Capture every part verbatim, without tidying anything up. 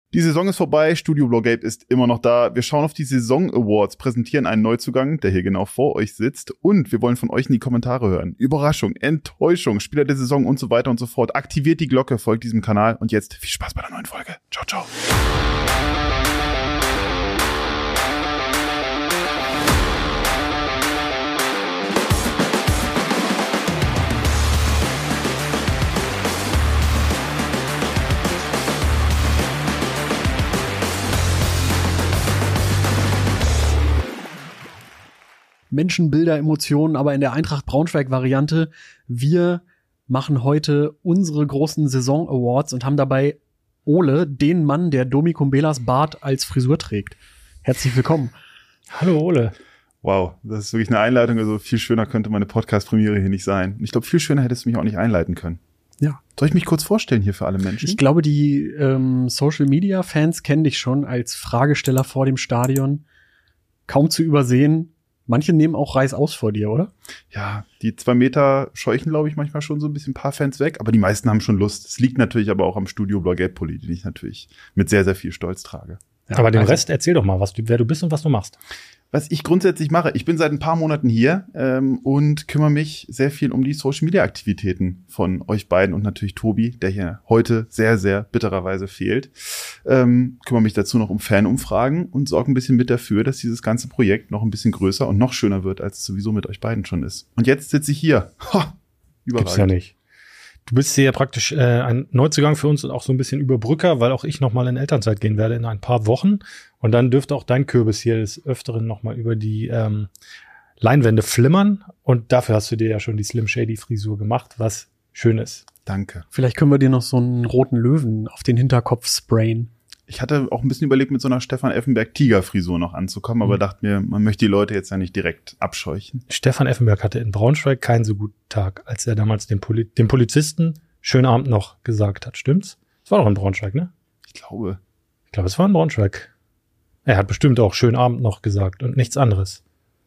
Die Saison ist vorbei, Studio Blogape ist immer noch da. Wir schauen auf die Saison Awards, präsentieren einen Neuzugang, der hier genau vor euch sitzt. Und wir wollen von euch in die Kommentare hören. Überraschung, Enttäuschung, Spieler der Saison und so weiter und so fort. Aktiviert die Glocke, folgt diesem Kanal. Und jetzt viel Spaß bei der neuen Folge. Ciao, ciao. Menschen, Bilder, Emotionen, aber in der Eintracht Braunschweig-Variante. Wir machen heute unsere großen Saison-Awards und haben dabei Ole, den Mann, der Domi Kumbelas Bart als Frisur trägt. Herzlich willkommen. Hallo Ole. Wow, das ist wirklich eine Einleitung. Also viel schöner könnte meine Podcast-Premiere hier nicht sein. Ich glaube, viel schöner hättest du mich auch nicht einleiten können. Ja. Soll ich mich kurz vorstellen hier für alle Menschen? Ich glaube, die ähm, Social-Media-Fans kennen dich schon als Fragesteller vor dem Stadion. Kaum zu übersehen. Manche nehmen auch Reißaus vor dir, oder? Ja, die zwei Meter scheuchen, glaube ich, manchmal schon so ein bisschen ein paar Fans weg. Aber die meisten haben schon Lust. Es liegt natürlich aber auch am Studio Blogape-Pulli, den ich natürlich mit sehr, sehr viel Stolz trage. Ja, aber den also, Rest erzähl doch mal, was du, wer du bist und was du machst. Was ich grundsätzlich mache, ich bin seit ein paar Monaten hier ähm, und kümmere mich sehr viel um die Social-Media-Aktivitäten von euch beiden und natürlich Tobi, der hier heute sehr, sehr bittererweise fehlt. Ähm, kümmere mich dazu noch um Fanumfragen und sorge ein bisschen mit dafür, dass dieses ganze Projekt noch ein bisschen größer und noch schöner wird, als es sowieso mit euch beiden schon ist. Und jetzt sitze ich hier. Ha, überragend. Gibt's ja nicht. Du bist hier praktisch äh, ein Neuzugang für uns und auch so ein bisschen Überbrücker, weil auch ich nochmal in Elternzeit gehen werde in ein paar Wochen. Und dann dürfte auch dein Kürbis hier des Öfteren nochmal über die ähm, Leinwände flimmern. Und dafür hast du dir ja schon die Slim Shady Frisur gemacht, was schön ist. Danke. Vielleicht können wir dir noch so einen roten Löwen auf den Hinterkopf sprayen. Ich hatte auch ein bisschen überlegt, mit so einer Stefan Effenberg-Tiger-Frisur noch anzukommen, aber mhm. dachte mir, man möchte die Leute jetzt ja nicht direkt abscheuchen. Stefan Effenberg hatte in Braunschweig keinen so guten Tag, als er damals dem, Poli- dem Polizisten schönen Abend noch gesagt hat. Stimmt's? Das war doch in Braunschweig, ne? Ich glaube. Ich glaube, es war in Braunschweig. Er hat bestimmt auch schönen Abend noch gesagt und nichts anderes.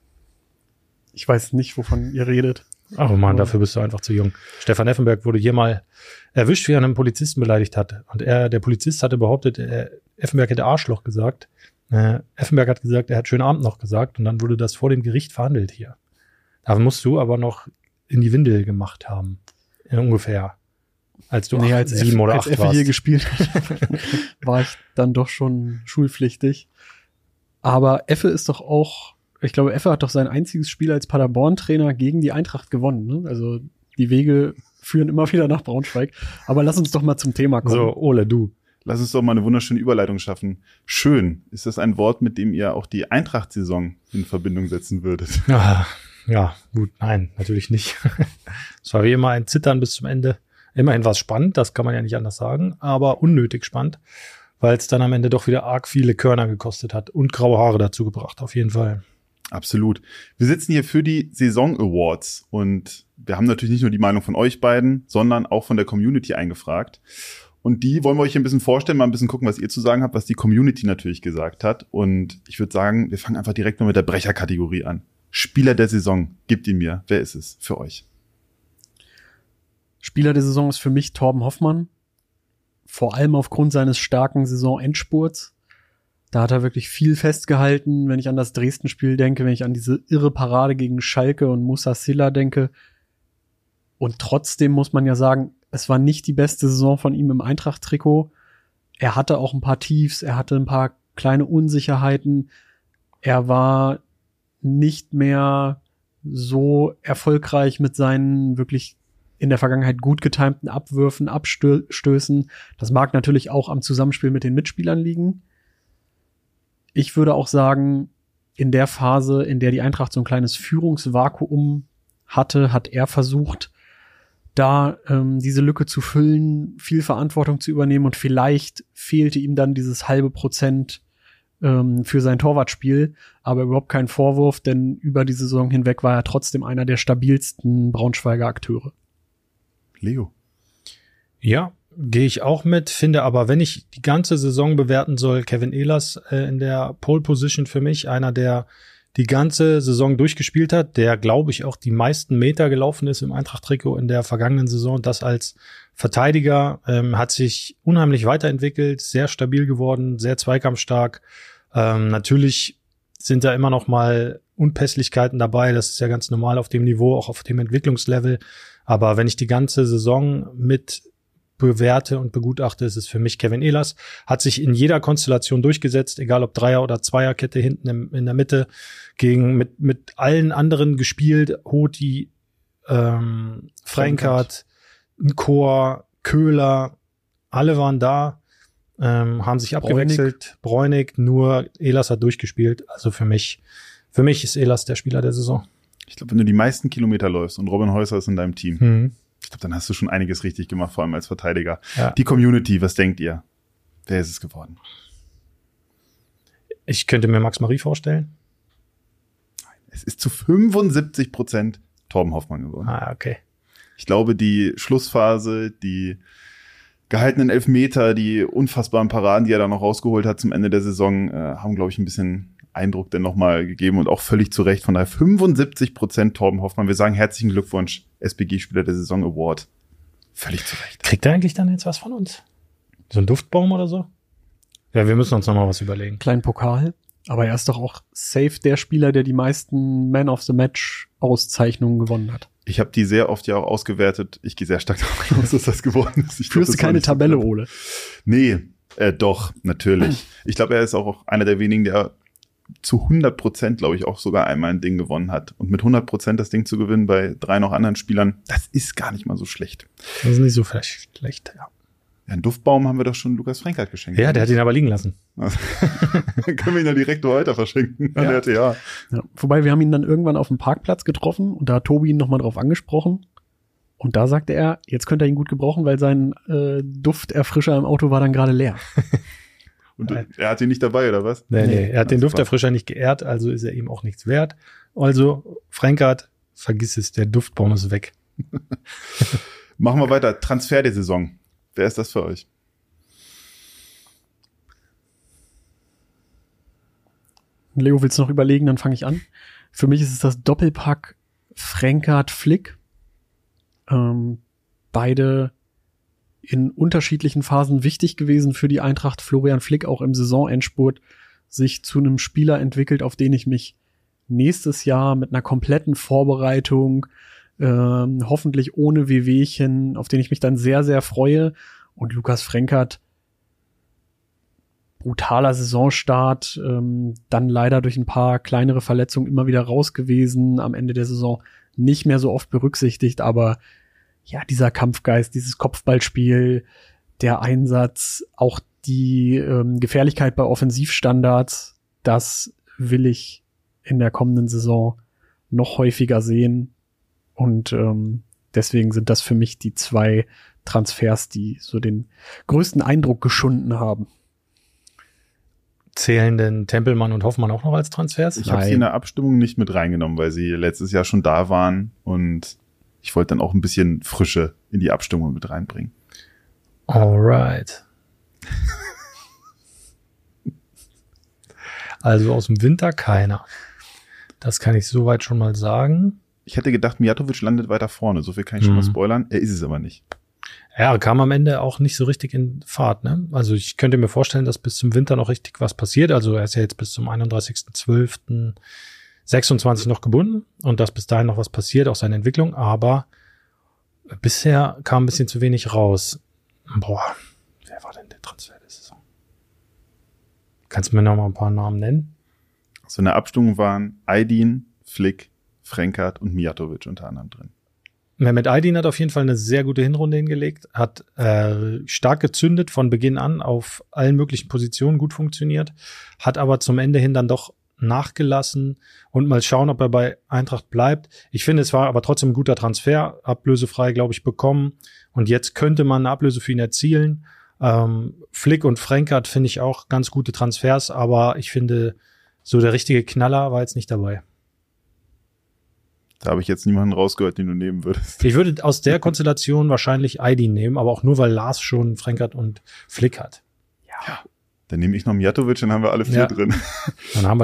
Ich weiß nicht, wovon ihr redet. Ach man, dafür bist du einfach zu jung. Stefan Effenberg wurde hier mal erwischt, wie er einen Polizisten beleidigt hat. Und er, der Polizist hatte behauptet, er, Effenberg hätte Arschloch gesagt. Äh, Effenberg hat gesagt, er hat schönen Abend noch gesagt. Und dann wurde das vor dem Gericht verhandelt hier. Da musst du aber noch in die Windel gemacht haben. In ungefähr. Als du nee, acht, als sieben F, oder als acht Effe warst. hier gespielt hat, war ich dann doch schon schulpflichtig. Aber Effe ist doch auch, ich glaube, Effe hat doch sein einziges Spiel als Paderborn-Trainer gegen die Eintracht gewonnen. Ne? Also die Wege führen immer wieder nach Braunschweig. Aber lass uns doch mal zum Thema kommen. So, Ole, du. Lass uns doch mal eine wunderschöne Überleitung schaffen. Schön. Ist das ein Wort, mit dem ihr auch die Eintracht-Saison in Verbindung setzen würdet? Ja, ja, gut, nein, natürlich nicht. Es war wie immer ein Zittern bis zum Ende. Immerhin war es spannend, das kann man ja nicht anders sagen, aber unnötig spannend, weil es dann am Ende doch wieder arg viele Körner gekostet hat und graue Haare dazu gebracht, auf jeden Fall. Absolut. Wir sitzen hier für die Saison Awards und wir haben natürlich nicht nur die Meinung von euch beiden, sondern auch von der Community eingefragt. Und die wollen wir euch hier ein bisschen vorstellen, mal ein bisschen gucken, was ihr zu sagen habt, was die Community natürlich gesagt hat. Und ich würde sagen, wir fangen einfach direkt mal mit der Brecherkategorie an. Spieler der Saison, gebt ihn mir. Wer ist es für euch? Spieler der Saison ist für mich Torben Hoffmann. Vor allem aufgrund seines starken Saisonendspurts. Da hat er wirklich viel festgehalten, wenn ich an das Dresden-Spiel denke, wenn ich an diese irre Parade gegen Schalke und Musa Silla denke. Und trotzdem muss man ja sagen, es war nicht die beste Saison von ihm im Eintracht-Trikot. Er hatte auch ein paar Tiefs, er hatte ein paar kleine Unsicherheiten. Er war nicht mehr so erfolgreich mit seinen wirklich in der Vergangenheit gut getimten Abwürfen, Abstößen. Das mag natürlich auch am Zusammenspiel mit den Mitspielern liegen. Ich würde auch sagen, in der Phase, in der die Eintracht so ein kleines Führungsvakuum hatte, hat er versucht, da ähm, diese Lücke zu füllen, viel Verantwortung zu übernehmen und vielleicht fehlte ihm dann dieses halbe Prozent ähm, für sein Torwartspiel, aber überhaupt kein Vorwurf, denn über die Saison hinweg war er trotzdem einer der stabilsten Braunschweiger Akteure. Leo. Ja, gehe ich auch mit, finde aber, wenn ich die ganze Saison bewerten soll, Kevin Ehlers äh, in der Pole Position für mich, einer der die ganze Saison durchgespielt hat, der, glaube ich, auch die meisten Meter gelaufen ist im Eintracht-Trikot in der vergangenen Saison. Das als Verteidiger ähm, hat sich unheimlich weiterentwickelt, sehr stabil geworden, sehr zweikampfstark. Ähm, natürlich sind da immer noch mal Unpässlichkeiten dabei. Das ist ja ganz normal auf dem Niveau, auch auf dem Entwicklungslevel. Aber wenn ich die ganze Saison mit bewerte und begutachte, ist es für mich Kevin Ehlers. Hat sich in jeder Konstellation durchgesetzt, egal ob Dreier- oder Zweierkette hinten im, in der Mitte, gegen mit mit allen anderen gespielt. Hoti, ähm, Freinkart, Chor, Köhler, alle waren da, ähm, haben sich abgewechselt. Bräunig, nur Ehlers hat durchgespielt. Also für mich, für mich ist Ehlers der Spieler der Saison. Ich glaube, wenn du die meisten Kilometer läufst und Robin Häuser ist in deinem Team, Mhm. ich glaube, dann hast du schon einiges richtig gemacht, vor allem als Verteidiger. Ja. Die Community, was denkt ihr? Wer ist es geworden? Ich könnte mir Max Marie vorstellen. Es ist zu fünfundsiebzig Prozent Torben Hoffmann geworden. Ah, okay. Ich glaube, die Schlussphase, die gehaltenen Elfmeter, die unfassbaren Paraden, die er da noch rausgeholt hat zum Ende der Saison, äh, haben, glaube ich, ein bisschen Eindruck denn nochmal gegeben und auch völlig zu Recht. Von daher fünfundsiebzig Prozent Torben Hoffmann. Wir sagen herzlichen Glückwunsch, S B G-Spieler der Saison Award. Völlig zu Recht. Kriegt er eigentlich dann jetzt was von uns? So ein Duftbaum oder so? Ja, wir müssen uns noch mal was überlegen. Kleinen Pokal. Aber er ist doch auch safe der Spieler, der die meisten Man of the Match Auszeichnungen gewonnen hat. Ich habe die sehr oft ja auch ausgewertet. Ich gehe sehr stark davon aus, dass das geworden ist. Ich glaub, Führst du das war keine nicht so Tabelle, knapp. Ole? Nee, äh, doch, natürlich. Ich glaube, er ist auch einer der wenigen, der zu hundert Prozent, glaube ich, auch sogar einmal ein Ding gewonnen hat. Und mit hundert Prozent das Ding zu gewinnen bei drei noch anderen Spielern, das ist gar nicht mal so schlecht. Das ist nicht so vielleicht schlecht, ja. Ja, einen Duftbaum haben wir doch schon Lukas Freinkart geschenkt. Ja, der hat ihn aber liegen lassen. Also, dann können wir ihn ja direkt weiter verschenken an Ja. der T A. Ja. Wobei, wir haben ihn dann irgendwann auf dem Parkplatz getroffen und da hat Tobi ihn nochmal drauf angesprochen. Und da sagte er, jetzt könnte er ihn gut gebrauchen, weil sein äh, Dufterfrischer im Auto war dann gerade leer. Und er hat ihn nicht dabei, oder was? Nee, nee, er hat den Das war- Dufterfrischer nicht geehrt, also ist er ihm auch nichts wert. Also, Freinkart, vergiss es, der Duftbaum ist weg. Machen wir weiter. Transfer der Saison. Wer ist das für euch? Leo, willst du noch überlegen, dann fange ich an. Für mich ist es das Doppelpack Freinkart-Flick. Ähm, beide in unterschiedlichen Phasen wichtig gewesen für die Eintracht. Florian Flick auch im Saisonendspurt sich zu einem Spieler entwickelt, auf den ich mich nächstes Jahr mit einer kompletten Vorbereitung, ähm, hoffentlich ohne Wehwehchen, auf den ich mich dann sehr, sehr freue. Und Lukas Freinkart, brutaler Saisonstart, ähm, dann leider durch ein paar kleinere Verletzungen immer wieder raus gewesen, am Ende der Saison nicht mehr so oft berücksichtigt, aber ja, dieser Kampfgeist, dieses Kopfballspiel, der Einsatz, auch die ähm, Gefährlichkeit bei Offensivstandards, das will ich in der kommenden Saison noch häufiger sehen und ähm, deswegen sind das für mich die zwei Transfers, die so den größten Eindruck geschunden haben. Zählen denn Tempelmann und Hoffmann auch noch als Transfers? Ich habe sie in der Abstimmung nicht mit reingenommen, weil sie letztes Jahr schon da waren und ich wollte dann auch ein bisschen Frische in die Abstimmung mit reinbringen. Alright. Also aus dem Winter keiner. Das kann ich soweit schon mal sagen. Ich hätte gedacht, Mijatovic landet weiter vorne. So viel kann ich schon Mhm. mal spoilern. Er ist es aber nicht. Ja, kam am Ende auch nicht so richtig in Fahrt, ne? Also ich könnte mir vorstellen, dass bis zum Winter noch richtig was passiert. Also er ist ja jetzt bis zum einunddreißigsten zwölften sechsundzwanzig noch gebunden und dass bis dahin noch was passiert, auch seine Entwicklung. Aber bisher kam ein bisschen zu wenig raus. Boah, wer war denn der Transfer der Saison? Kannst du mir noch mal ein paar Namen nennen? So in der Abstimmung waren Aydin, Flick, Freinkart und Mijatovic unter anderem drin. Mehmet Aydin hat auf jeden Fall eine sehr gute Hinrunde hingelegt, hat äh, stark gezündet von Beginn an, auf allen möglichen Positionen gut funktioniert, hat aber zum Ende hin dann doch nachgelassen und mal schauen, ob er bei Eintracht bleibt. Ich finde, es war aber trotzdem ein guter Transfer, ablösefrei, glaube ich, bekommen und jetzt könnte man eine Ablöse für ihn erzielen. Ähm, Flick und Freinkart finde ich auch ganz gute Transfers, aber ich finde, so der richtige Knaller war jetzt nicht dabei. Da habe ich jetzt niemanden rausgehört, den du nehmen würdest. Ich würde aus der Konstellation wahrscheinlich Aydin nehmen, aber auch nur, weil Lars schon Freinkart und Flick hat. Dann nehme ich noch Mijatovic, dann haben wir alle vier Ja. drin. Dann haben wir die.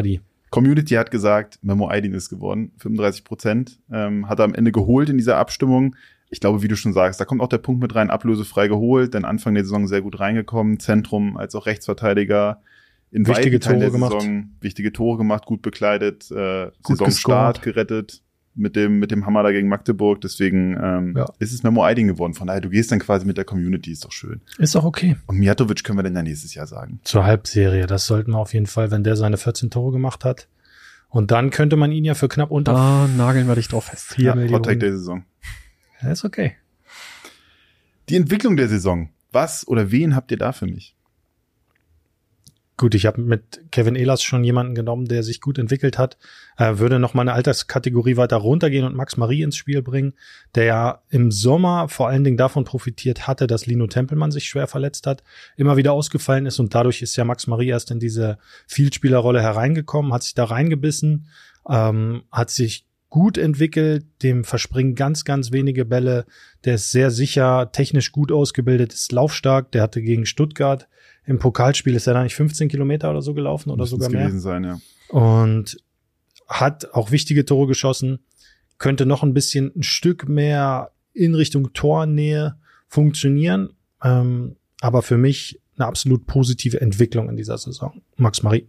Community hat gesagt, Memo Aydin ist geworden, fünfunddreißig Prozent, ähm, hat er am Ende geholt in dieser Abstimmung. Ich glaube, wie du schon sagst, da kommt auch der Punkt mit rein, ablösefrei geholt, denn Anfang der Saison sehr gut reingekommen, Zentrum als auch Rechtsverteidiger, in wichtige Tore der gemacht. Saison, wichtige Tore gemacht, gut bekleidet, äh, Gut Saisonstart gescored. gerettet mit dem mit dem Hammer da gegen Magdeburg, deswegen ähm, Ja. ist es Memo Aydin geworden. Von daher, du gehst dann quasi mit der Community, ist doch schön. Ist auch okay. Und Mijatovic können wir dann ja nächstes Jahr sagen. Zur Halbserie, das sollten wir auf jeden Fall, wenn der seine vierzehn Tore gemacht hat. Und dann könnte man ihn ja für knapp unter Da nageln wir dich drauf fest. vier Ja, Millionen. Hot Take der Saison. Ja, ist okay. Die Entwicklung der Saison. Was oder wen habt ihr da für mich? Gut, ich habe mit Kevin Ehlers schon jemanden genommen, der sich gut entwickelt hat. Äh, würde noch mal eine Alterskategorie weiter runtergehen und Max Marie ins Spiel bringen, der ja im Sommer vor allen Dingen davon profitiert hatte, dass Lino Tempelmann sich schwer verletzt hat, immer wieder ausgefallen ist und dadurch ist ja Max Marie erst in diese Vielspielerrolle hereingekommen, hat sich da reingebissen, ähm, hat sich gut entwickelt, dem verspringen ganz, ganz wenige Bälle, der ist sehr sicher, technisch gut ausgebildet, ist laufstark, der hatte gegen Stuttgart im Pokalspiel, ist er da nicht fünfzehn Kilometer oder so gelaufen oder Müssten's sogar mehr gewesen sein, ja. und hat auch wichtige Tore geschossen, könnte noch ein bisschen ein Stück mehr in Richtung Tornähe funktionieren, ähm, aber für mich eine absolut positive Entwicklung in dieser Saison. Max Marie.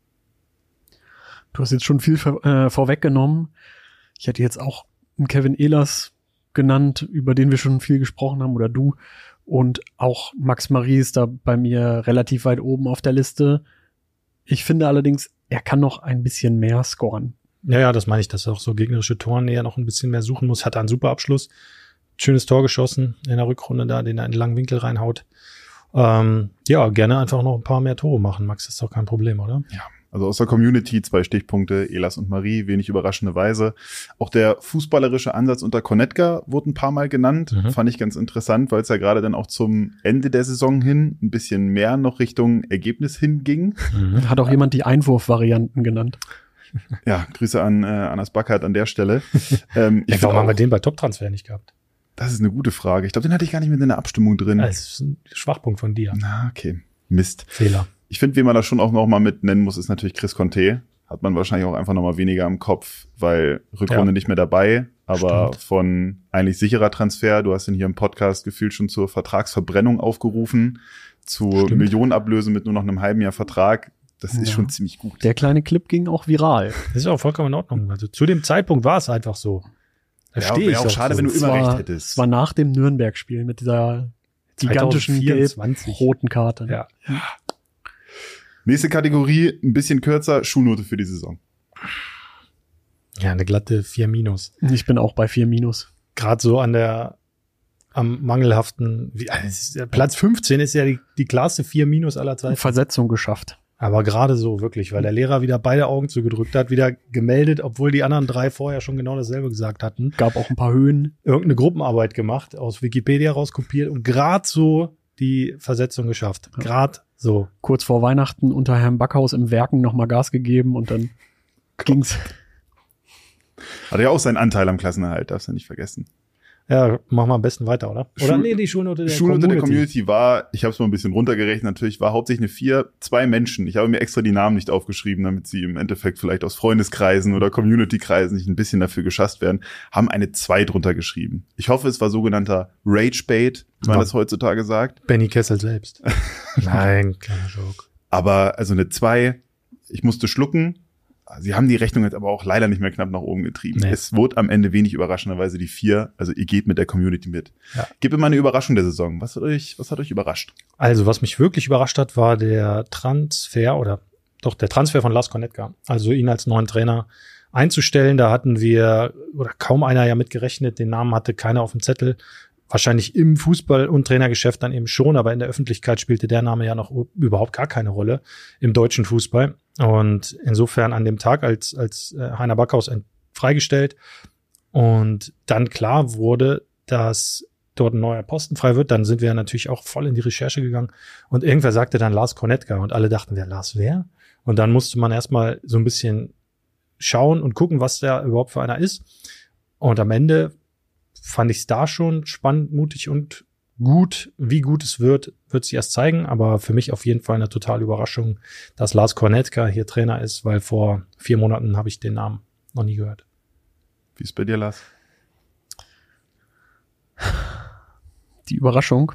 Du hast jetzt schon viel vor, äh, vorweggenommen. Ich hätte jetzt auch einen Kevin Ehlers genannt, über den wir schon viel gesprochen haben, oder du. Und auch Max Marie ist da bei mir relativ weit oben auf der Liste. Ich finde allerdings, er kann noch ein bisschen mehr scoren. Ja, ja, das meine ich, dass er auch so gegnerische Tornähe noch ein bisschen mehr suchen muss. Hat einen super Abschluss. Schönes Tor geschossen in der Rückrunde da, den er in den langen Winkel reinhaut. Ähm, ja, gerne einfach noch ein paar mehr Tore machen. Max, ist doch kein Problem, oder? Ja. Also aus der Community zwei Stichpunkte, Ehlers und Marie, wenig überraschende Weise. Auch der fußballerische Ansatz unter Konetka wurde ein paar Mal genannt. Mhm. Fand ich ganz interessant, weil es ja gerade dann auch zum Ende der Saison hin ein bisschen mehr noch Richtung Ergebnis hinging. Mhm. Hat auch jemand die Einwurfvarianten genannt. Ja, Grüße an äh, Anas Backert an der Stelle. ähm, ich Ja, warum find haben wir auch, den bei Top-Transfer nicht gehabt? das ist eine gute Frage. Ich glaube, den hatte ich gar nicht mit in der Abstimmung drin. Das ist ein Schwachpunkt von dir. Na, okay. Mist. Fehler. Ich finde, wen man da schon auch noch mal mit nennen muss, ist natürlich Chris Conte. Hat man wahrscheinlich auch einfach noch mal weniger im Kopf, weil Rückrunde Ja. nicht mehr dabei. Aber Stimmt. von eigentlich sicherer Transfer, du hast ihn hier im Podcast gefühlt schon zur Vertragsverbrennung aufgerufen, zu Stimmt. Millionenablöse mit nur noch einem halben Jahr Vertrag. Das ist Ja. schon ziemlich gut. Der kleine Clip ging auch viral. Das ist auch vollkommen in Ordnung. Also zu dem Zeitpunkt war es einfach so. Da Ja, stehe wäre ich auch doch schade, so. wenn du Es immer war, recht hättest. Es war nach dem Nürnberg-Spiel mit dieser gigantischen zweitausendvierundzwanzig. gelb-roten Karte. Ja. Nächste Kategorie, ein bisschen kürzer, Schulnote für die Saison. Ja, eine glatte vier minus. Ich bin auch bei vier minus. Gerade so an der, am mangelhaften, wie, also es ist ja- Platz fünfzehn ist ja die, die klarste vier minus aller Zeiten. Versetzung geschafft. Aber gerade so wirklich, weil der Lehrer wieder beide Augen zugedrückt hat, wieder gemeldet, obwohl die anderen drei vorher schon genau dasselbe gesagt hatten. Gab auch ein paar Höhen. Irgendeine Gruppenarbeit gemacht, aus Wikipedia rauskopiert und gerade so die Versetzung geschafft. Gerade so. Kurz vor Weihnachten unter Herrn Backhaus im Werken nochmal Gas gegeben und dann ging's. Hat ja auch seinen Anteil am Klassenerhalt, darfst du nicht vergessen. Ja, machen wir am besten weiter, oder? Oder Schul- nee, die Schulnote der Schulnote der Community. Community war, ich habe es mal ein bisschen runtergerechnet, natürlich war hauptsächlich eine vier, zwei Menschen. Ich habe mir extra die Namen nicht aufgeschrieben, damit sie im Endeffekt vielleicht aus Freundeskreisen oder Community-Kreisen nicht ein bisschen dafür geschasst werden, haben eine zwei drunter geschrieben. Ich hoffe, es war sogenannter Rage-Bait, wie man Ja. das heutzutage sagt. Benny Kessel selbst. Nein, kleiner Joke. Aber also eine zwei, ich musste schlucken. Sie haben die Rechnung jetzt aber auch leider nicht mehr knapp nach oben getrieben. Nee. Es wurde am Ende wenig überraschenderweise die vier. Also ihr geht mit der Community mit. Ja. Gebt mir mal eine Überraschung der Saison. Was hat euch, was hat euch überrascht? Also, was mich wirklich überrascht hat, war der Transfer oder doch der Transfer von Lars Konetka. Also ihn als neuen Trainer einzustellen. Da hatten wir oder kaum einer ja mit gerechnet. Den Namen hatte keiner auf dem Zettel. Wahrscheinlich im Fußball- und Trainergeschäft dann eben schon, aber in der Öffentlichkeit spielte der Name ja noch überhaupt gar keine Rolle im deutschen Fußball. Und insofern an dem Tag, als, als äh, Heiner Backhaus ent- freigestellt und dann klar wurde, dass dort ein neuer Posten frei wird, dann sind wir natürlich auch voll in die Recherche gegangen und irgendwer sagte dann Lars Konetka und alle dachten, wer Lars wer? Und dann musste man erstmal so ein bisschen schauen und gucken, was der überhaupt für einer ist. Und am Ende fand ich es da schon spannend, mutig und gut, wie gut es wird, wird sich erst zeigen, aber für mich auf jeden Fall eine totale Überraschung, dass Lars Kornetka hier Trainer ist, weil vor vier Monaten habe ich den Namen noch nie gehört. Wie ist bei dir, Lars? Die Überraschung.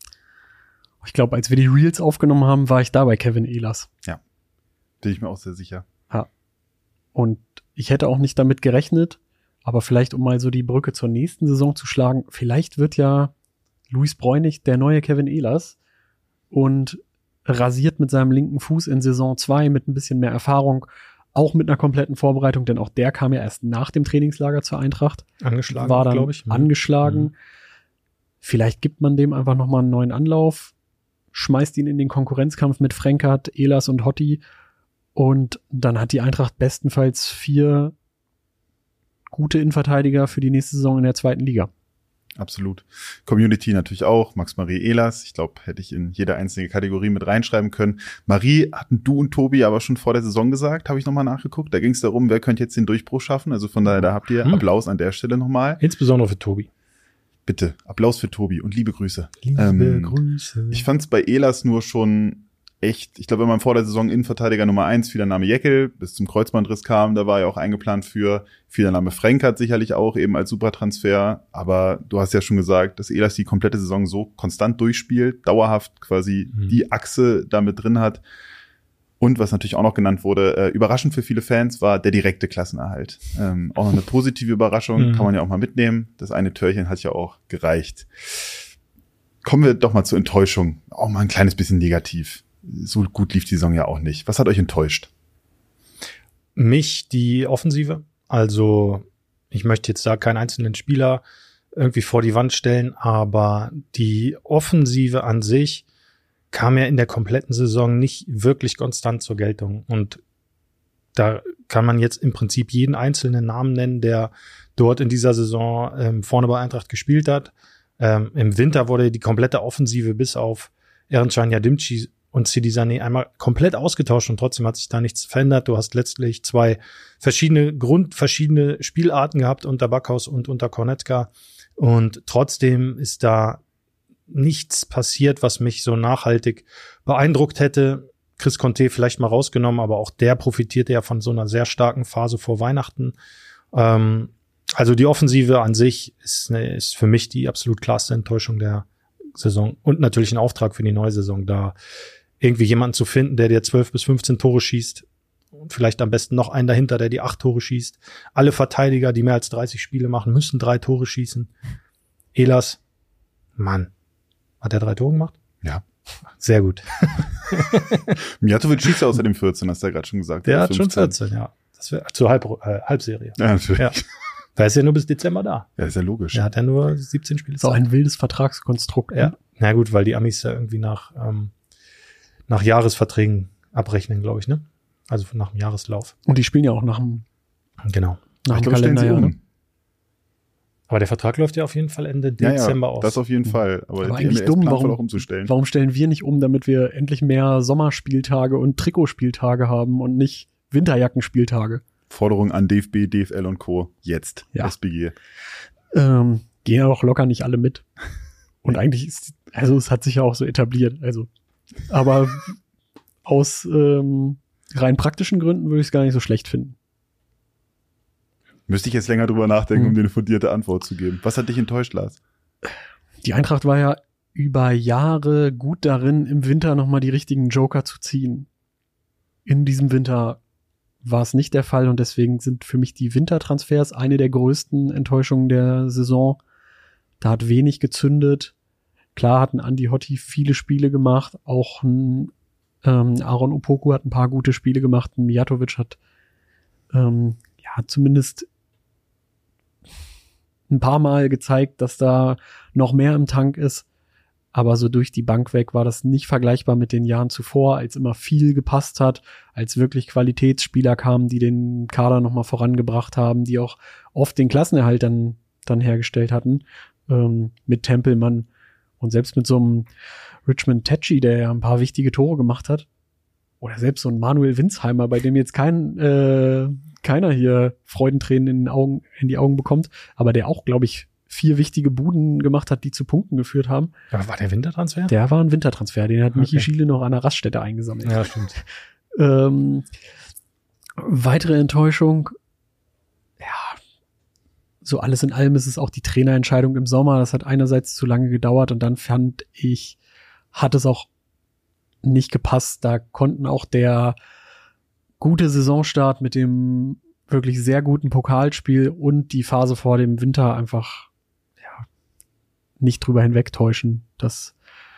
Ich glaube, als wir die Reels aufgenommen haben, war ich da bei Kevin Ehlers. Ja, bin ich mir auch sehr sicher. Ja. Und ich hätte auch nicht damit gerechnet, aber vielleicht, um mal so die Brücke zur nächsten Saison zu schlagen, vielleicht wird ja Luis Bräunig der neue Kevin Ehlers und rasiert mit seinem linken Fuß in Saison zwei mit ein bisschen mehr Erfahrung, auch mit einer kompletten Vorbereitung, denn auch der kam ja erst nach dem Trainingslager zur Eintracht. Angeschlagen, war dann glaube ich. angeschlagen. Mhm. Vielleicht gibt man dem einfach nochmal einen neuen Anlauf, schmeißt ihn in den Konkurrenzkampf mit Frenkert, Ehlers und Hotti und dann hat die Eintracht bestenfalls vier gute Innenverteidiger für die nächste Saison in der zweiten Liga. Absolut. Community natürlich auch. Max-Marie Ehlers. Ich glaube, hätte ich in jede einzelne Kategorie mit reinschreiben können. Marie hatten du und Tobi aber schon vor der Saison gesagt, habe ich nochmal nachgeguckt. Da ging es darum, wer könnte jetzt den Durchbruch schaffen. Also von daher, da habt ihr hm. Applaus an der Stelle nochmal. Insbesondere für Tobi. Bitte, Applaus für Tobi und liebe Grüße. Liebe ähm, Grüße. Ich fand es bei Ehlers nur schon echt, ich glaube, wenn man vor der Saison Innenverteidiger Nummer eins, fiel der Name Jäckel, bis zum Kreuzbandriss kam, da war er auch eingeplant für, fiel der Name Frenkert sicherlich auch eben als Supertransfer, aber du hast ja schon gesagt, dass Ehlers die komplette Saison so konstant durchspielt, dauerhaft quasi mhm. die Achse da mit drin hat. Und was natürlich auch noch genannt wurde, äh, überraschend für viele Fans war der direkte Klassenerhalt. Ähm, auch noch eine positive Überraschung, mhm. kann man ja auch mal mitnehmen. Das eine Törchen hat ja auch gereicht. Kommen wir doch mal zur Enttäuschung. Auch mal ein kleines bisschen negativ. So gut lief die Saison ja auch nicht. Was hat euch enttäuscht? Mich die Offensive. Also ich möchte jetzt da keinen einzelnen Spieler irgendwie vor die Wand stellen, aber die Offensive an sich kam ja in der kompletten Saison nicht wirklich konstant zur Geltung. Und da kann man jetzt im Prinzip jeden einzelnen Namen nennen, der dort in dieser Saison ähm, vorne bei Eintracht gespielt hat. Ähm, Im Winter wurde die komplette Offensive bis auf Erencan Yadimci und Sidi Sané einmal komplett ausgetauscht und trotzdem hat sich da nichts verändert. Du hast letztlich zwei verschiedene Grund, verschiedene Spielarten gehabt unter Backhaus und unter Kornetka und trotzdem ist da nichts passiert, was mich so nachhaltig beeindruckt hätte. Chris Conte vielleicht mal rausgenommen, aber auch der profitierte ja von so einer sehr starken Phase vor Weihnachten. Ähm, also die Offensive an sich ist, ne, ist für mich die absolut klarste Enttäuschung der Saison und natürlich ein Auftrag für die neue Saison, da irgendwie jemanden zu finden, der dir zwölf bis fünfzehn Tore schießt und vielleicht am besten noch einen dahinter, der die acht Tore schießt. Alle Verteidiger, die mehr als dreißig Spiele machen, müssen drei Tore schießen. Ehlers, Mann, hat er drei Tore gemacht? Ja. Sehr gut. Mijatovic schießt ja außerdem vierzehn, hast du ja gerade schon gesagt. Der hat schon vierzehn, ja. Das wäre zur Halb, äh, Halbserie. Ja, natürlich. Ja. Da ist ja nur bis Dezember da. Ja, ist ja logisch. Er hat ja nur siebzehn Spiele. So ein wildes Vertragskonstrukt. Ja. Na gut, weil die Amis ja irgendwie nach, ähm, nach Jahresverträgen abrechnen, glaube ich, ne? Also nach dem Jahreslauf. Und die spielen ja auch nach dem, genau. nach ich dem glaube, Kalenderjahr. um. Ne? Aber der Vertrag läuft ja auf jeden Fall Ende ja, Dezember ja, aus. Das auf jeden Fall. Aber, Aber die eigentlich M L S dumm, plant warum, wohl auch umzustellen. warum stellen wir nicht um, damit wir endlich mehr Sommerspieltage und Trikotspieltage haben und nicht Winterjackenspieltage? Forderung an D F B, D F L und Co. Jetzt. Ja. S B G. Ähm, gehen ja doch locker nicht alle mit. Und eigentlich ist, also es hat sich ja auch so etabliert. Also, aber aus ähm, rein praktischen Gründen würde ich es gar nicht so schlecht finden. Müsste ich jetzt länger drüber nachdenken, Mhm. um dir eine fundierte Antwort zu geben. Was hat dich enttäuscht, Lars? Die Eintracht war ja über Jahre gut darin, im Winter nochmal die richtigen Joker zu ziehen. In diesem Winter war es nicht der Fall und deswegen sind für mich die Wintertransfers eine der größten Enttäuschungen der Saison. Da hat wenig gezündet. Klar hat ein Andi Hotti viele Spiele gemacht, auch ein ähm, Aaron Opoku hat ein paar gute Spiele gemacht, ein Mijatovic hat ähm, ja zumindest ein paar Mal gezeigt, dass da noch mehr im Tank ist. Aber so durch die Bank weg war das nicht vergleichbar mit den Jahren zuvor, als immer viel gepasst hat, als wirklich Qualitätsspieler kamen, die den Kader nochmal vorangebracht haben, die auch oft den Klassenerhalt dann, dann hergestellt hatten, ähm, mit Tempelmann und selbst mit so einem Richmond Tetschi, der ja ein paar wichtige Tore gemacht hat. Oder selbst so ein Manuel Winsheimer, bei dem jetzt kein, äh, keiner hier Freudentränen in den Augen, in die Augen bekommt, aber der auch, glaube ich, vier wichtige Buden gemacht hat, die zu Punkten geführt haben. Aber war der Wintertransfer? Der war ein Wintertransfer, den hat Okay. Michi Schiele noch an der Raststätte eingesammelt. Ja, stimmt. Ähm, weitere Enttäuschung, ja, so alles in allem ist es auch die Trainerentscheidung im Sommer. Das hat einerseits zu lange gedauert und dann fand ich, hat es auch nicht gepasst. Da konnten auch der gute Saisonstart mit dem wirklich sehr guten Pokalspiel und die Phase vor dem Winter einfach ja, nicht drüber hinwegtäuschen, dass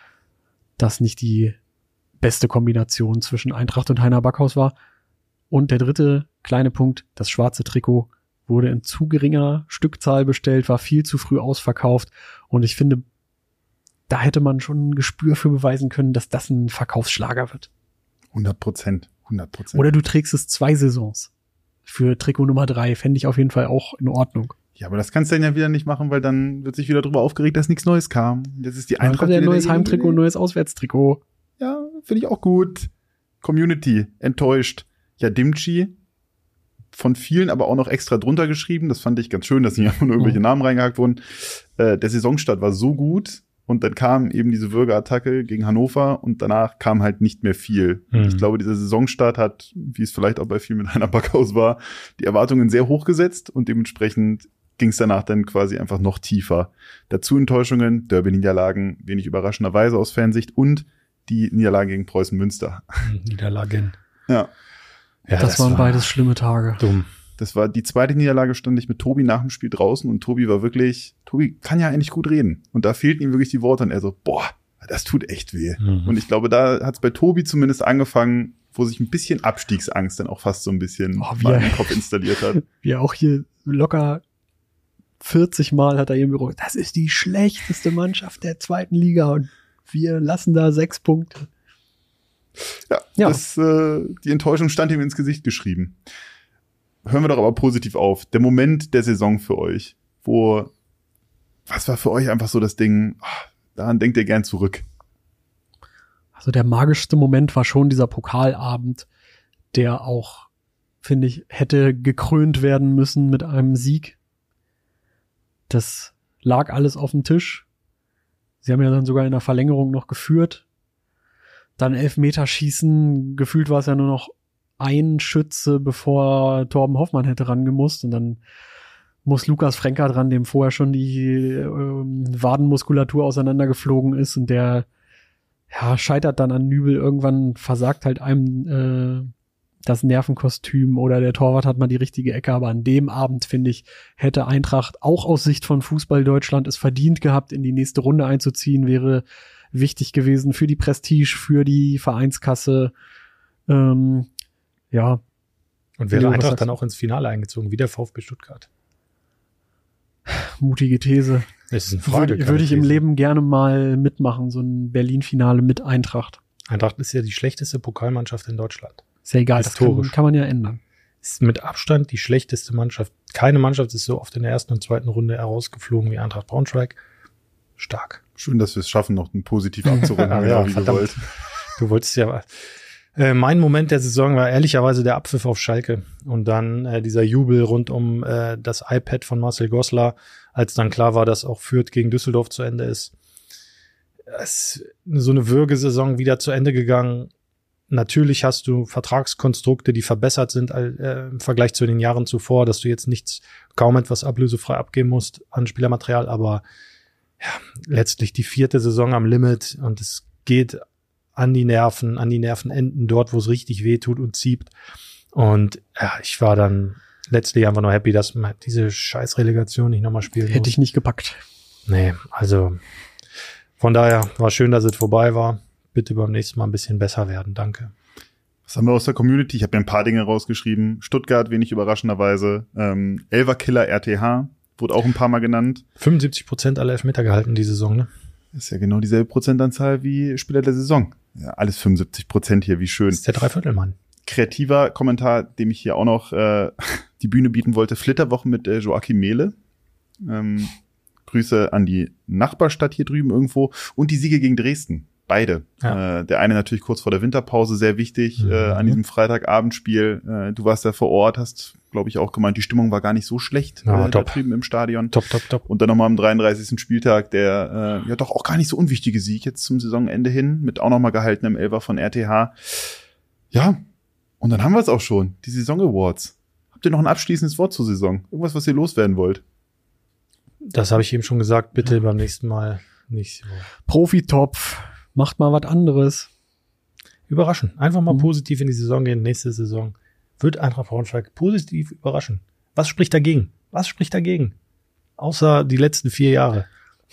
das nicht die beste Kombination zwischen Eintracht und Heiner Backhaus war. Und der dritte kleine Punkt, das schwarze Trikot wurde in zu geringer Stückzahl bestellt, war viel zu früh ausverkauft und ich finde, da hätte man schon ein Gespür für beweisen können, dass das ein Verkaufsschlager wird. hundert Prozent. hundert Prozent. Oder du trägst es zwei Saisons. Für Trikot Nummer drei fände ich auf jeden Fall auch in Ordnung. Ja, aber das kannst du dann ja wieder nicht machen, weil dann wird sich wieder drüber aufgeregt, dass nichts Neues kam. Das ist die Dann Eintracht. kommt ja ein wieder neues derjenige- Heimtrikot, ein neues Auswärtstrikot. Ja, finde ich auch gut. Community, enttäuscht. Ja, Dimci, von vielen aber auch noch extra drunter geschrieben. Das fand ich ganz schön, dass nicht einfach nur irgendwelche Mhm. Namen reingehakt wurden. Äh, der Saisonstart war so gut und dann kam eben diese Würgeattacke gegen Hannover und danach kam halt nicht mehr viel. Mhm. Ich glaube, dieser Saisonstart hat, wie es vielleicht auch bei vielen mit einer Backhaus war, die Erwartungen sehr hoch gesetzt und dementsprechend ging es danach dann quasi einfach noch tiefer. Dazu Enttäuschungen, Derby-Niederlagen, wenig überraschenderweise aus Fansicht und die Niederlage gegen Preußen Münster. Niederlagen. Ja, Ja, das, waren war beides schlimme Tage. dumm. das war die zweite Niederlage, stand ich mit Tobi nach dem Spiel draußen und Tobi war wirklich, Tobi kann ja eigentlich gut reden. Und da fehlten ihm wirklich die Worte und er so, boah, das tut echt weh. Mhm. Und ich glaube, da hat es bei Tobi zumindest angefangen, wo sich ein bisschen Abstiegsangst dann auch fast so ein bisschen Oh, wie mal er- im Kopf installiert hat. Wie er auch hier locker vierzig Mal hat er hier im Büro, das ist die schlechteste Mannschaft der zweiten Liga und wir lassen da sechs Punkte. Ja, Ja. Das, äh, die Enttäuschung stand ihm ins Gesicht geschrieben. Hören wir doch aber positiv auf. Der Moment der Saison für euch, wo, was war für euch einfach so das Ding, ah, daran denkt ihr gern zurück. Also der magischste Moment war schon dieser Pokalabend, der auch, finde ich, hätte gekrönt werden müssen mit einem Sieg. Das lag alles auf dem Tisch. Sie haben ja dann sogar in der Verlängerung noch geführt. Dann Elfmeterschießen, gefühlt war es ja nur noch ein Schütze, bevor Torben Hoffmann hätte rangemusst. Und dann muss Lukas Frenker dran, dem vorher schon die ähm, Wadenmuskulatur auseinandergeflogen ist. Und der ja, scheitert dann an Nübel. Irgendwann versagt halt einem äh, das Nervenkostüm oder der Torwart hat mal die richtige Ecke. Aber an dem Abend, finde ich, hätte Eintracht auch aus Sicht von Fußball Deutschland es verdient gehabt, in die nächste Runde einzuziehen, wäre wichtig gewesen für die Prestige, für die Vereinskasse. Ähm, ja, Und wäre Leo, was Eintracht sagst dann du? auch ins Finale eingezogen, wie der VfB Stuttgart. mutige These. Das ist eine Frage. Würde, keine würde ich im These. Leben gerne mal mitmachen, so ein Berlin-Finale mit Eintracht. Eintracht ist ja die schlechteste Pokalmannschaft in Deutschland. Ist ja egal, das kann, Historisch. kann man ja ändern. Ist mit Abstand die schlechteste Mannschaft. Keine Mannschaft ist so oft in der ersten und zweiten Runde herausgeflogen wie Eintracht Braunschweig. Stark. Schön, dass wir es schaffen, noch ein positiv abzurunden, Ja, genau ja, wie verdammt. gewollt. Du wolltest ja. Äh, mein Moment der Saison war ehrlicherweise der Abpfiff auf Schalke und dann äh, dieser Jubel rund um äh, das iPad von Marcel Goslar, als dann klar war, dass auch Fürth gegen Düsseldorf zu Ende ist. Es ist so eine Würgesaison wieder zu Ende gegangen. Natürlich hast du Vertragskonstrukte, die verbessert sind äh, im Vergleich zu den Jahren zuvor, dass du jetzt nichts, kaum etwas ablösefrei abgeben musst an Spielermaterial, aber ja, letztlich die vierte Saison am Limit und es geht an die Nerven, an die Nervenenden dort, wo es richtig weh tut und zieht. Und ja, ich war dann letztlich einfach nur happy, dass man diese scheiß Relegation nicht nochmal spielen muss. Hätte ich nicht gepackt. Nee, also von daher war schön, dass es vorbei war. Bitte beim nächsten Mal ein bisschen besser werden. Danke. Was haben wir aus der Community? Ich habe mir ein paar Dinge rausgeschrieben. Stuttgart, wenig überraschenderweise. Ähm, Elverkiller R T H wurde auch ein paar Mal genannt. fünfundsiebzig Prozent aller Elfmeter gehalten die Saison, ne? Das ist ja genau dieselbe Prozentanzahl wie Spieler der Saison. Ja, alles fünfundsiebzig Prozent hier, wie schön. Das ist der Dreiviertelmann. Kreativer Kommentar, dem ich hier auch noch äh, die Bühne bieten wollte. Flitterwochen mit äh, Joachim Mehle. Ähm, Grüße an die Nachbarstadt hier drüben irgendwo. Und die Siege gegen Dresden. Beide. Ja. Äh, der eine natürlich kurz vor der Winterpause, sehr wichtig, Mhm. äh, an diesem Freitagabendspiel. Äh, du warst ja vor Ort, hast glaube ich, auch gemeint, die Stimmung war gar nicht so schlecht Ja, äh, da top. drüben im Stadion. Top, top, top. Und dann nochmal am dreiunddreißigsten Spieltag der äh, ja doch auch gar nicht so unwichtige Sieg jetzt zum Saisonende hin, mit auch nochmal gehaltenem Elfer von R T H. Ja, und dann haben wir es auch schon, die Saison Awards. Habt ihr noch ein abschließendes Wort zur Saison? Irgendwas, was ihr loswerden wollt? Das habe ich eben schon gesagt. Bitte beim nächsten Mal nicht so. Profitopf, macht mal was anderes. Überraschen. Einfach mal Mhm. positiv in die Saison gehen. Nächste Saison wird Eintracht Braunschweig positiv überraschen. Was spricht dagegen? Was spricht dagegen? Außer die letzten vier Jahre.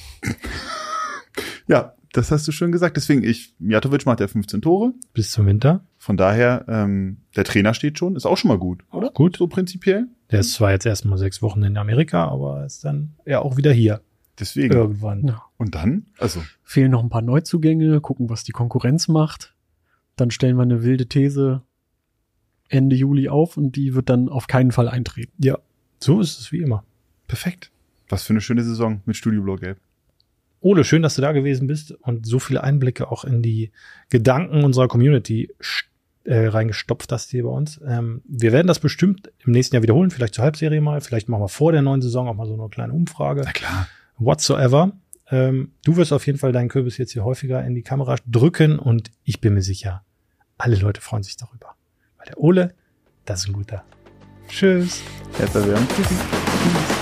Ja, das hast du schön gesagt. Deswegen, ich, Mijatovic macht ja fünfzehn Tore. Bis zum Winter. Von daher, ähm, der Trainer steht schon. Ist auch schon mal gut, oder? Auch gut. So prinzipiell. Der ist zwar jetzt erstmal sechs Wochen in Amerika, aber ist dann ja auch wieder hier. Deswegen. Irgendwann. Ja. Und dann? Also, Fehlen noch ein paar Neuzugänge, gucken, was die Konkurrenz macht. Dann stellen wir eine wilde These Ende Juli auf und die wird dann auf keinen Fall eintreten. Ja, so ist es wie immer. perfekt. Was für eine schöne Saison mit Studio Blau-Gelb. Ole, schön, dass du da gewesen bist und so viele Einblicke auch in die Gedanken unserer Community äh, reingestopft hast hier bei uns. Ähm, wir werden das bestimmt im nächsten Jahr wiederholen, vielleicht zur Halbserie mal, vielleicht machen wir vor der neuen Saison auch mal so eine kleine Umfrage. Na klar. Whatsoever. Ähm, du wirst auf jeden Fall deinen Kürbis jetzt hier häufiger in die Kamera drücken und ich bin mir sicher, alle Leute freuen sich darüber. Weil der Ole, das ist ein guter. Tschüss. Herzlich willkommen. Tschüssi. Tschüss.